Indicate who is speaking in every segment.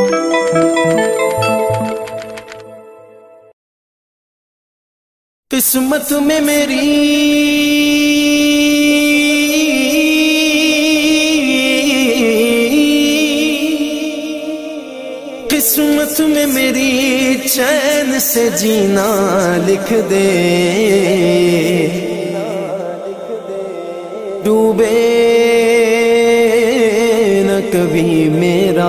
Speaker 1: قسمت میں میری قسمت میں میری چین سے جینا لکھ دے، ڈوبے نہ کبھی میرا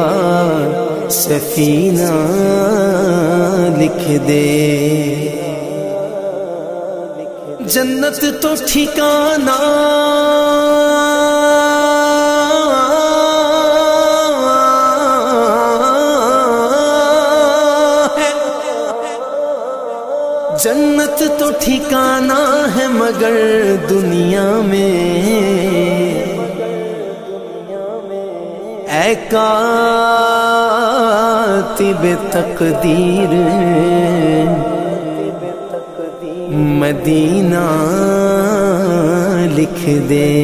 Speaker 1: سفینہ لکھ دے، جنت تو ٹھکانہ ہے، جنت تو ٹھکانہ ہے مگر دنیا میں اے کاتب تقدیر مدینہ لکھ دے،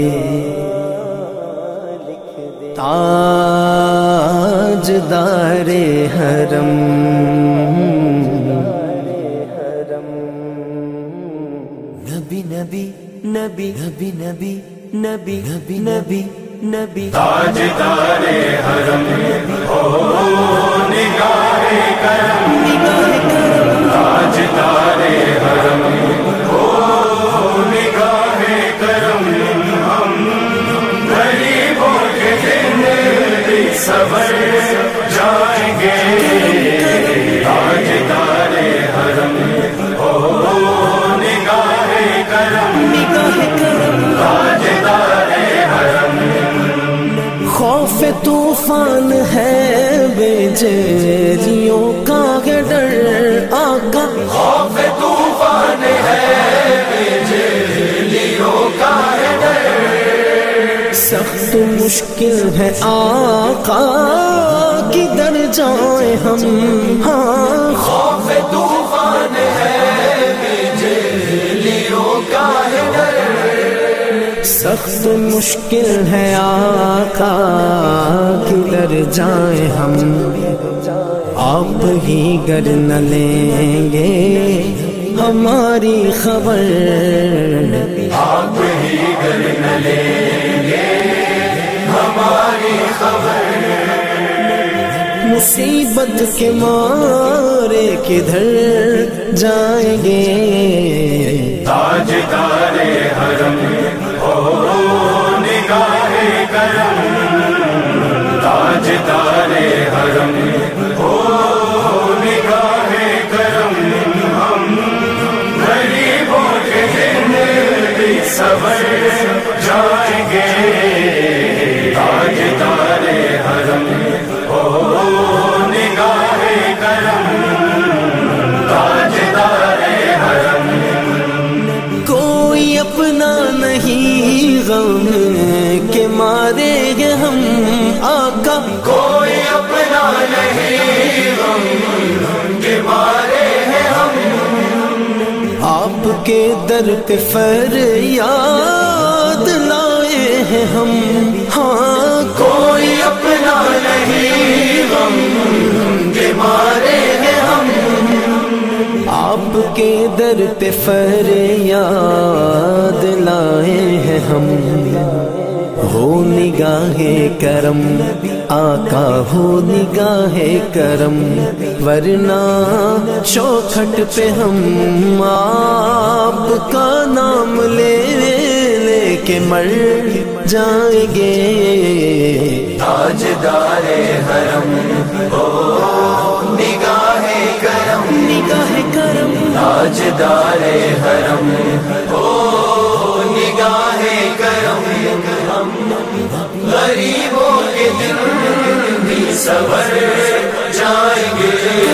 Speaker 1: تاجدار حرم نبی نبی نبی نبی نبی نبی نبی نبی نبی
Speaker 2: تاجدار حرم ہو نگاہ کرم، تاجدار حرم ہو نگاہ کرم، ہم غریبوں کے زندگی سبر جائیں گے، تاجدار حرم ہو نگاہ کرم، تاجدار حرم۔
Speaker 1: خوف طوفان ہے بے جیلیوں کا ہے ڈر آقا،
Speaker 2: خوف طوفان ہے بے جیلیوں کا ہے ڈر،
Speaker 1: سخت مشکل ہے آقا کدھر جائیں ہم، ہاں
Speaker 2: خوف طوفان ہے بے جیلیوں کا ہے ڈر،
Speaker 1: سخت مشکل ہے آقا کدھر جائیں ہم، آپ ہی گر نہ لیں گے ہماری خبر،
Speaker 2: آپ ہی گر نہ لیں گے ہماری خبر،
Speaker 1: مصیبت کے مارے کدھر جائیں گے،
Speaker 2: تاجدار حرم ہو نگاہ کرم، تاجدار حرم ہو نگاہ کرم، ہم غریبوں کے زندگی سبر جائیں گے، تاجدار حرم ہو نگاہ کرم، تاجدار حرم۔
Speaker 1: کوئی اپنا نہیں غم کے مارے گے ہم آقا،
Speaker 2: کوئی اپنا نہیں غم کے مارے ہیں ہم،
Speaker 1: آپ کے در پہ فریاد لائے ہیں ہم، ہاں
Speaker 2: کوئی اپنا نہیں غم کے مارے ہیں ہم،
Speaker 1: آپ کے در پہ فریاد لائے ہیں ہم، ہو نگاہ کرم آقا ہو نگاہ کرم، ورنہ چوکھٹ پہ ہم آپ کا نام لے لے کے مر جائیں گے،
Speaker 2: تاجدار حرم ہو نگاہ کرم،
Speaker 1: نگاہ کرم،
Speaker 2: تاجدار حرم ہو نگاہ کرم، ہم غریبوں کے دل بھی سبر جائیں گے،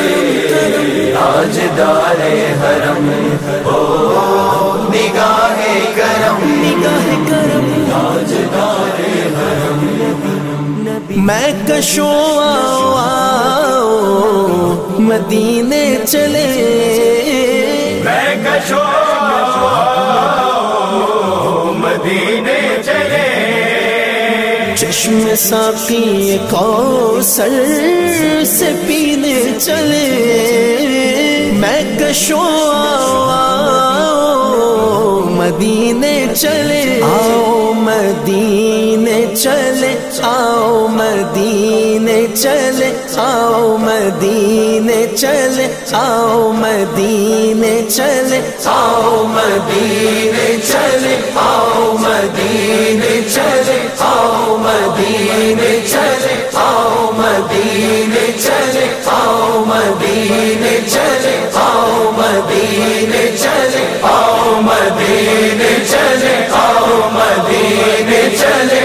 Speaker 2: تاجدار حرم ہو نگاہ کرم،
Speaker 1: نگاہ کرم،
Speaker 2: تاجدار حرم۔
Speaker 1: میں کشو آؤ مدینے چلے،
Speaker 2: میں کشو
Speaker 1: چشم چشم ساقی کوثر سے پینے چلے میں کشو مدینے چلے آؤ مدینے چلے آؤ مدینے چلے آؤ مدینے چلے آؤ مدینے چلے آؤ مدینے چلے آؤ مدینے چلے آؤ مدینے چلے آؤ مدینے چلے آؤ مدینے چلے آؤ مدینے چلے آؤ مدینے چلے آؤ مدینے چلے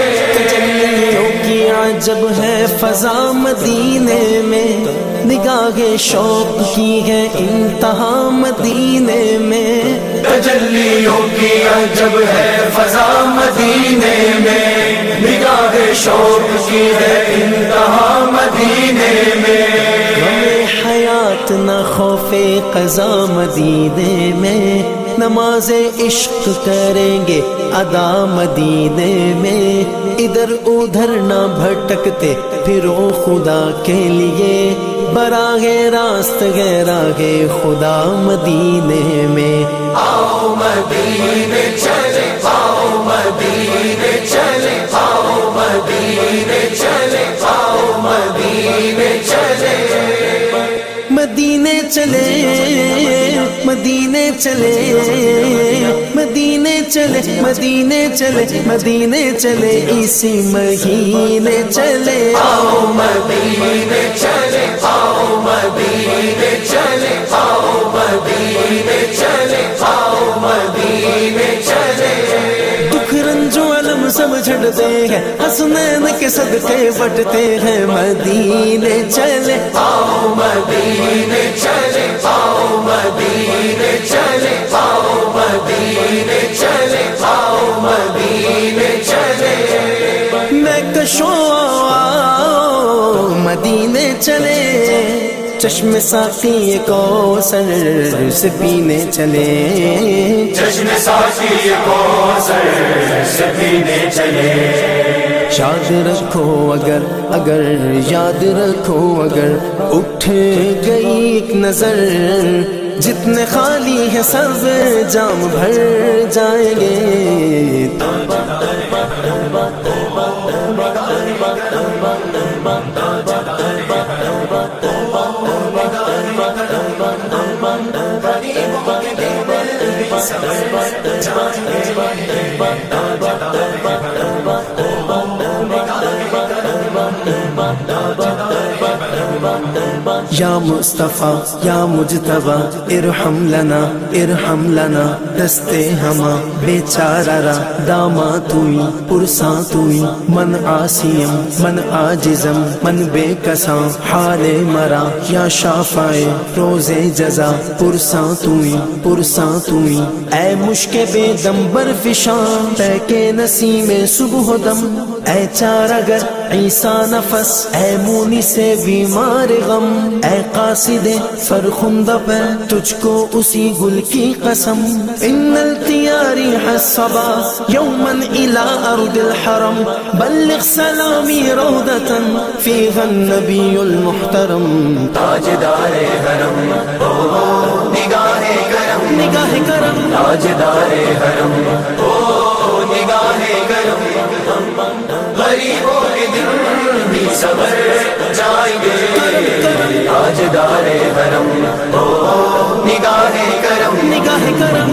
Speaker 1: کی عجب ہے فضا مدینے میں نگاہ شوق کی ہے انتہا مدینے میں
Speaker 2: تجلیوں کی عجب ہے فضا مدینے میں نگاہ شوق کی ہے انتہا مدینے میں
Speaker 1: غم حیات نہ خوف قضا مدینے میں نماز عشق کریں گے ادا مدینے میں ادھر ادھر نہ بھٹکتے پھرو خدا کے لیے براہ راست ہے راہ خدا مدینے میں
Speaker 2: آؤ مدینے چلے آؤ مدینے چلے آؤ مدینے چلے آؤ مدینے چلے
Speaker 1: مدینے چلے مدینے چلے مدینے چلے مدینے چلے مدینے چلے اسی مہینے چلے
Speaker 2: آؤ مدینے چلے آؤ مدینے چلے آؤ مدینے چلے آؤ مدینے چلے
Speaker 1: دکھ رنج و علم سب چھڑتے ہیں حسنین کے صدقے بٹتے ہیں مدینے چلے
Speaker 2: آؤ مدینے چلے آؤ مدینے چلے آؤ مدینے چلے آؤ مدینے چلے
Speaker 1: میں کشو مدینے چلے چشم ساقی کوثر سے پینے چلے
Speaker 2: چشم ساقی کوثر سے پینے چلے
Speaker 1: یاد رکھو اگر اگر یاد رکھو اگر اٹھ گئی ایک نظر جتنے خالی ہے سب جام بھر جائیں گے یا مصطفیٰ یا مجتبیٰ ارحم لنا دستے ہما بیچارہ را داما توئی پرساں توئی من عاصیم من عاجزم من بے کساں حال مرا یا شافع روز جزا پرساں توئی اے مشک بے دم برفشاں پہ کے نسیم صبح و دم اے چارگر عیسیٰ نفس اے مونی سے بیمار غم اے قاصد فرخندہ پہ تجھ کو اسی گل کی قسم ان التیاری حسبا یوما الى ارض الحرم بلغ سلامی روضتا فیہا النبی المحترم
Speaker 2: تاجدار حرم نگاہ کرم تاجدار حرم نگاہ کرم غریبوں کے دل بھی صبر جائیں گے تاجدار حرم نگاہ کرم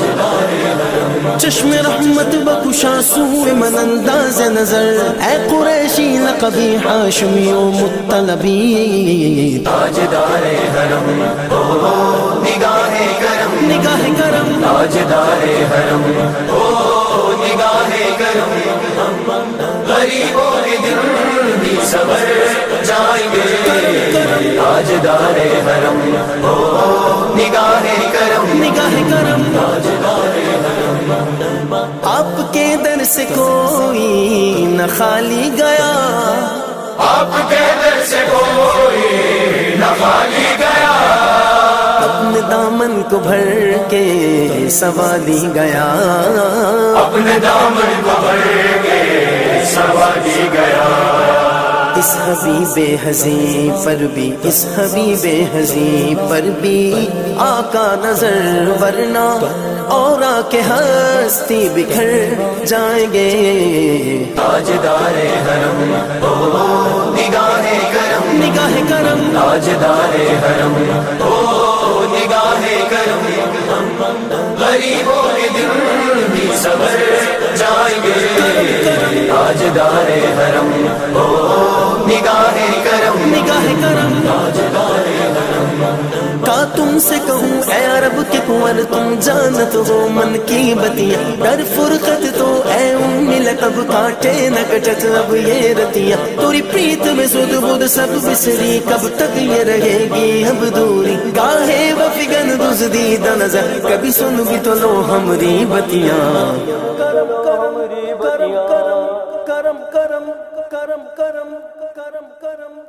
Speaker 1: چشم رحمت بکشا سوء من انداز نظر اے قریشی لقبی ہاشمی و مطلبی
Speaker 2: تاجدار حرم نگاہ کرم تاجدار حرم نگاہ کرم غریبوں کے دل بھی صبر جائیں گے تاجدار حرم نگاہ کرم
Speaker 1: آپ کے در سے کوئی نہ خالی گیا
Speaker 2: آپ کے در سے کوئی نہ خالی گیا
Speaker 1: اپنے دامن کو بھر کے سوالی گیا
Speaker 2: اپنے دامن کو بھر کے سنبھالی گیا
Speaker 1: اس حبیب ہزیں پر بھی، اس حبیب ہزیں پر بھی آقا نظر، ورنہ اور کے ہستی بکھر جائیں گے.
Speaker 2: تاجدار حرم او نگاہ کرم،
Speaker 1: نگاہ کرم،
Speaker 2: تاجدار حرم او نگاہ کرم، غریبوں کے دل بھی سبر جائیں گے. تاجدار حرم او نگاہ کرم،
Speaker 1: نگاہ کرم.
Speaker 2: تاجدار حرم
Speaker 1: کا تم سے کہوں اے عرب کے کنور، تم جانت ہو من کی بتیاں، در فرقت تو اے ام لقب کاٹے نہ کٹت اب یہ رتیاں. توری پریت میں سود بود سب بسری، کب تک یہ رہے گی اب دوری. گاہے وفگن دزدیدہ نظر، کبھی سن بھی تو لو ہمری بتیاں. کرم کرم کرم کرم کرم کرم کرم کرم کرم.